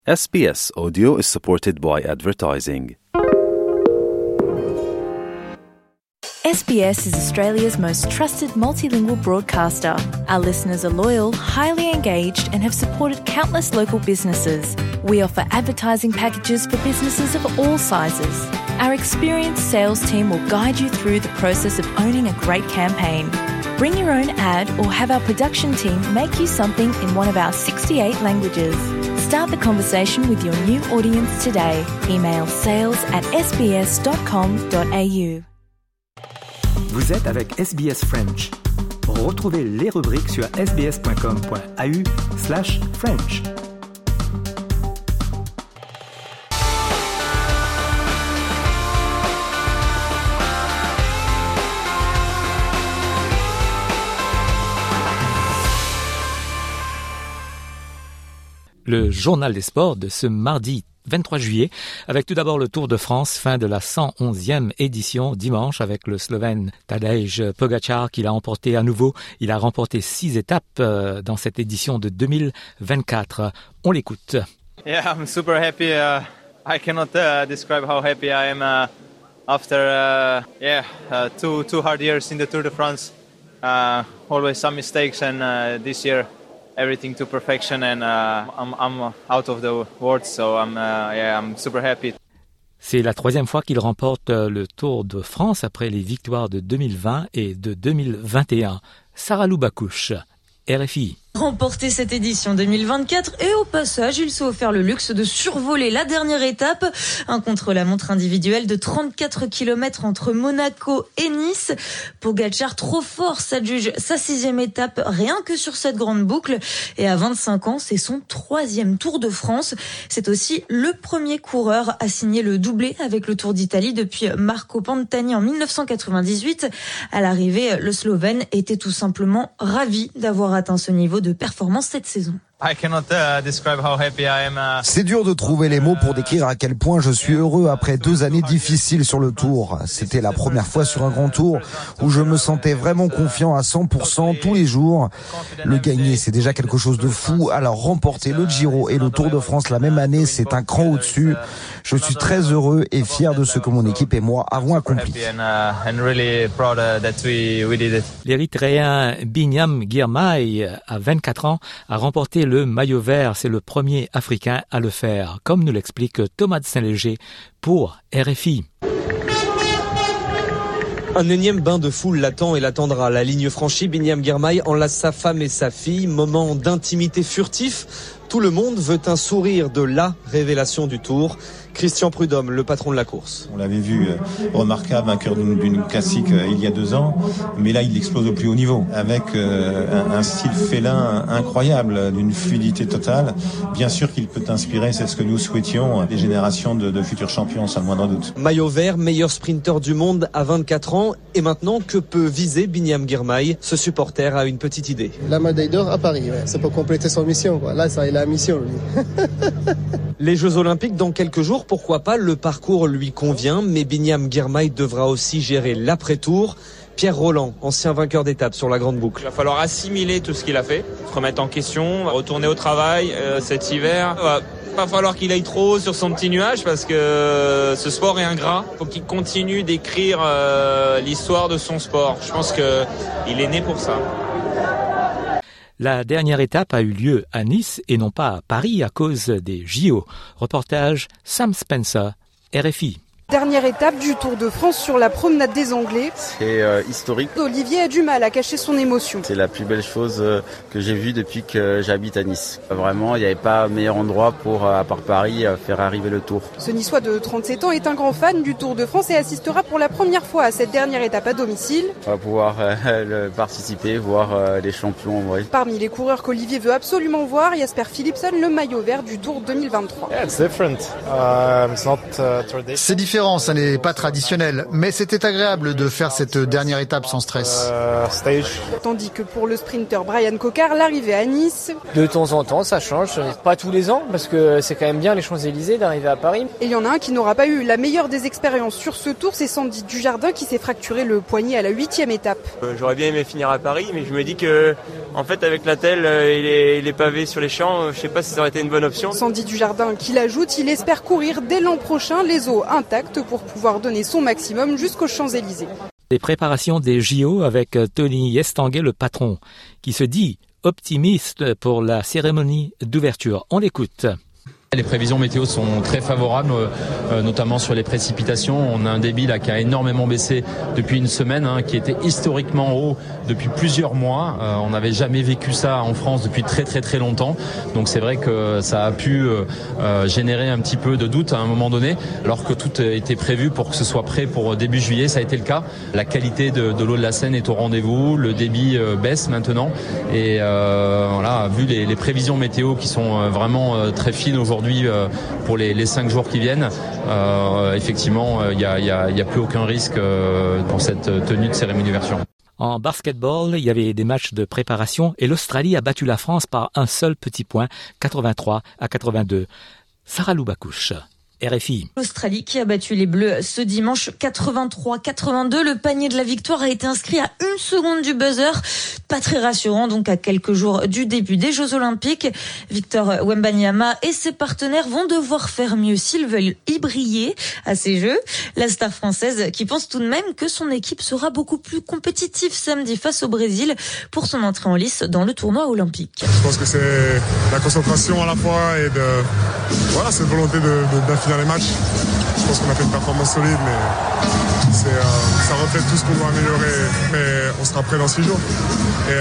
SBS Audio is supported by advertising. SBS is Australia's most trusted multilingual broadcaster. Our listeners are loyal, highly engaged, and have supported countless local businesses. We offer advertising packages for businesses of all sizes. Our experienced sales team will guide you through the process of owning a great campaign. Bring your own ad or have our production team make you something in one of our 68 languages. Start the conversation with your new audience today. Email sales@sbs.com.au. Vous êtes avec SBS French. Retrouvez les rubriques sur sbs.com.au/French. Le journal des sports de ce mardi 23 juillet, avec tout d'abord le Tour de France, fin de la 111e édition dimanche avec le Slovène Tadej Pogačar qui l'a emporté à nouveau. Il a remporté 6 étapes dans cette édition de 2024. On l'écoute. Yeah, I'm super happy. I cannot describe how happy I am after two hard years in the Tour de France. Always some mistakes, and this year everything to perfection, and I'm out of the words, so I'm super happy. C'est la 3e fois qu'il remporte le Tour de France après les victoires de 2020 et de 2021. Sarah Loubakouche, RFI. Remporter cette édition 2024 et au passage, il s'est offert le luxe de survoler la dernière étape, un contre-la-montre individuel de 34 km entre Monaco et Nice. Pogačar trop fort, s'adjuge sa 6e étape rien que sur cette grande boucle, et à 25 ans, c'est son 3e Tour de France. C'est aussi le premier coureur à signer le doublé avec le Tour d'Italie depuis Marco Pantani en 1998. À l'arrivée, le Slovène était tout simplement ravi d'avoir atteint ce niveau de performance cette saison. C'est dur de trouver les mots pour décrire à quel point je suis heureux après 2 années difficiles sur le Tour. C'était la première fois sur un grand Tour où je me sentais vraiment confiant à 100% tous les jours. Le gagner, c'est déjà quelque chose de fou. Alors remporter le Giro et le Tour de France la même année, c'est un cran au-dessus. Je suis très heureux et fier de ce que mon équipe et moi avons accompli. L'Érythréen Binyam Girmay, à 24 ans, a remporté le maillot vert. C'est le premier Africain à le faire, comme nous l'explique Thomas de Saint-Léger pour RFI. Un énième bain de foule l'attend et l'attendra. La ligne franchie, Binyam Girmay enlace sa femme et sa fille. Moment d'intimité furtif. Tout le monde veut un sourire de la révélation du Tour. Christian Prudhomme, le patron de la course. On l'avait vu remarquable, vainqueur d'une classique il y a 2 ans, mais là il explose au plus haut niveau, avec un style félin incroyable, d'une fluidité totale. Bien sûr qu'il peut inspirer, c'est ce que nous souhaitions, des générations de futurs champions, sans le moindre doute. Maillot vert, meilleur sprinter du monde à 24 ans. Et maintenant, que peut viser Binyam Girmay? Ce supporter a une petite idée. La médaille d'or à Paris, ouais. C'est pour compléter son mission, quoi. Là, ça, il a la mission, lui. Les Jeux Olympiques dans quelques jours, pourquoi pas, le parcours lui convient, mais Binyam Girmay devra aussi gérer l'après-tour. Pierre Roland, ancien vainqueur d'étape sur la Grande Boucle. Il va falloir assimiler tout ce qu'il a fait, se remettre en question, retourner au travail cet hiver. Il va pas falloir qu'il aille trop sur son petit nuage parce que ce sport est ingrat. Il faut qu'il continue d'écrire l'histoire de son sport. Je pense qu'il est né pour ça. La dernière étape a eu lieu à Nice et non pas à Paris à cause des JO. Reportage Sam Spencer, RFI. Dernière étape du Tour de France sur la promenade des Anglais. C'est historique. Olivier a du mal à cacher son émotion. C'est la plus belle chose que j'ai vue depuis que j'habite à Nice. Vraiment, il n'y avait pas meilleur endroit pour, à part Paris, faire arriver le Tour. Ce Niçois de 37 ans est un grand fan du Tour de France et assistera pour la première fois à cette dernière étape à domicile. On va pouvoir participer, voir les champions en vrai. Parmi les coureurs qu'Olivier veut absolument voir, Jasper Philipsen, le maillot vert du Tour 2023. C'est différent différent, ça n'est pas traditionnel, mais c'était agréable de faire cette dernière étape sans stress. Tandis que pour le sprinter Brian Cocard, l'arrivée à Nice... De temps en temps, ça change. Pas tous les ans, parce que c'est quand même bien les Champs-Élysées d'arriver à Paris. Et il y en a un qui n'aura pas eu la meilleure des expériences sur ce tour, c'est Sandy Dujardin qui s'est fracturé le poignet à la 8e étape. J'aurais bien aimé finir à Paris, mais je me dis que, en fait, avec l'attel et les pavés sur les champs, je sais pas si ça aurait été une bonne option. Sandy Dujardin qui l'ajoute, il espère courir dès l'an prochain les os intacts pour pouvoir donner son maximum jusqu'aux Champs-Élysées. Les préparations des JO avec Tony Estanguet, le patron, qui se dit optimiste pour la cérémonie d'ouverture. On l'écoute. Les prévisions météo sont très favorables, notamment sur les précipitations. On a un débit là qui a énormément baissé depuis une semaine, qui était historiquement haut depuis plusieurs mois. On n'avait jamais vécu ça en France depuis très très très longtemps. Donc c'est vrai que ça a pu générer un petit peu de doute à un moment donné, alors que tout était prévu pour que ce soit prêt pour début juillet. Ça a été le cas. La qualité de l'eau de la Seine est au rendez-vous. Le débit baisse maintenant. Et voilà, vu les prévisions météo qui sont vraiment très fines aujourd'hui, pour les 5 jours qui viennent, effectivement, il y a plus aucun risque pour cette tenue de cérémonie d'ouverture. En basketball, il y avait des matchs de préparation et l'Australie a battu la France par un seul petit point, 83-82. Sarah Loubacouche. RFI. L'Australie qui a battu les Bleus ce dimanche 83-82. Le panier de la victoire a été inscrit à 1 seconde du buzzer. Pas très rassurant donc à quelques jours du début des Jeux Olympiques. Victor Wembanyama et ses partenaires vont devoir faire mieux s'ils veulent y briller à ces Jeux. La star française qui pense tout de même que son équipe sera beaucoup plus compétitive samedi face au Brésil pour son entrée en lice dans le tournoi olympique. Je pense que c'est la concentration à la fois et cette volonté d'affiler les matchs. Je pense qu'on a fait une performance solide, mais ça reflète tout ce qu'on doit améliorer. Mais on sera prêt dans 6 jours. Et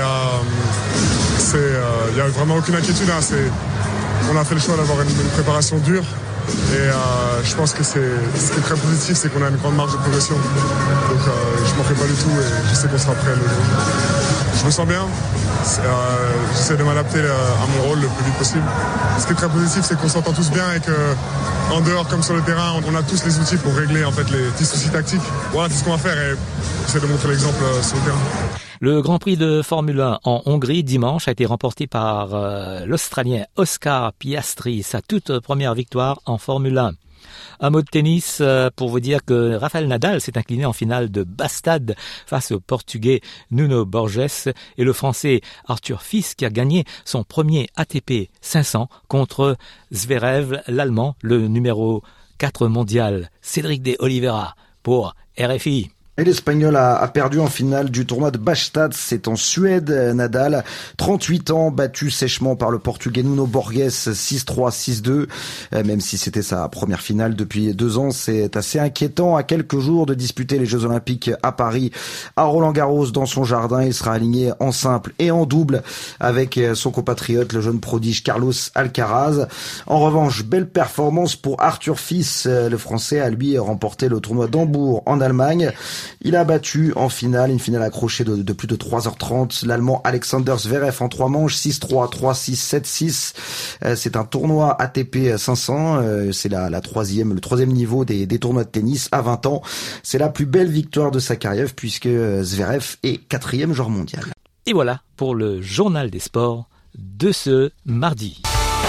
il n'y a vraiment aucune inquiétude. On a fait le choix d'avoir une préparation dure. Et je pense que ce qui est très positif, c'est qu'on a une grande marge de progression. Donc je m'en fais pas du tout et je sais qu'on sera prêt le jour. Je me sens bien. J'essaie de m'adapter à mon rôle le plus vite possible. Ce qui est très positif, c'est qu'on s'entend tous bien et qu'en dehors comme sur le terrain, on a tous les outils pour régler en fait les petits soucis tactiques. Voilà, c'est ce qu'on va faire et j'essaie de montrer l'exemple sur le terrain. Le Grand Prix de Formule 1 en Hongrie dimanche a été remporté par l'Australien Oscar Piastri, sa toute première victoire en Formule 1. Un mot de tennis pour vous dire que Rafael Nadal s'est incliné en finale de Bastad face au Portugais Nuno Borges et le Français Arthur Fils qui a gagné son premier ATP 500 contre Zverev, l'Allemand, le numéro 4 mondial. Cédric de Oliveira pour RFI. Et l'Espagnol a perdu en finale du tournoi de Bastad, c'est en Suède. Nadal, 38 ans, battu sèchement par le Portugais Nuno Borges, 6-3, 6-2. Même si c'était sa première finale depuis 2 ans, c'est assez inquiétant. À quelques jours de disputer les Jeux Olympiques à Paris, à Roland-Garros, dans son jardin, il sera aligné en simple et en double avec son compatriote, le jeune prodige Carlos Alcaraz. En revanche, belle performance pour Arthur Fils. Le Français a lui remporté le tournoi d'Hambourg en Allemagne. Il a battu en finale, une finale accrochée de plus de 3h30, l'Allemand Alexander Zverev en 3 manches, 6-3, 3-6, 7-6. C'est un tournoi ATP 500, c'est le troisième niveau des tournois de tennis à 20 ans. C'est la plus belle victoire de sa carrière puisque Zverev est 4e joueur mondial. Et voilà pour le journal des sports de ce mardi.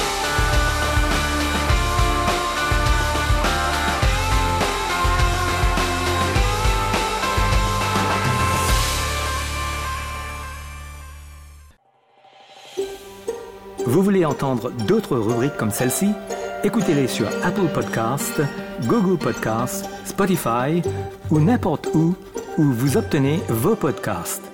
Vous voulez entendre d'autres rubriques comme celle-ci? Écoutez-les sur Apple Podcasts, Google Podcasts, Spotify ou n'importe où vous obtenez vos podcasts.